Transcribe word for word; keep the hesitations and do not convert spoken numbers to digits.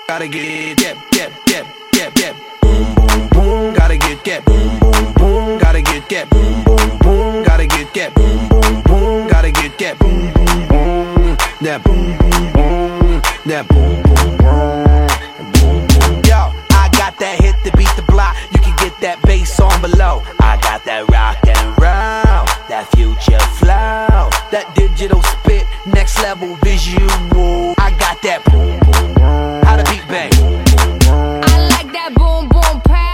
Gotta get, get, get, get, get, get. Boom, boom, boom. Gotta get, get. Boom, boom, boom. Gotta get, get. Boom, boom, boom. Gotta get, get. Boom, boom, boom. Gotta get, get. Boom, boom, boom. That boom, boom, boom. That boom, boom, boom. Boom, boom. Yo, I got that hit to beat the block. You can get that bass on below. I got that rock and roll, that future flow, that digital spit, next level visual. I got that boom, boom, boom. How the beat bang.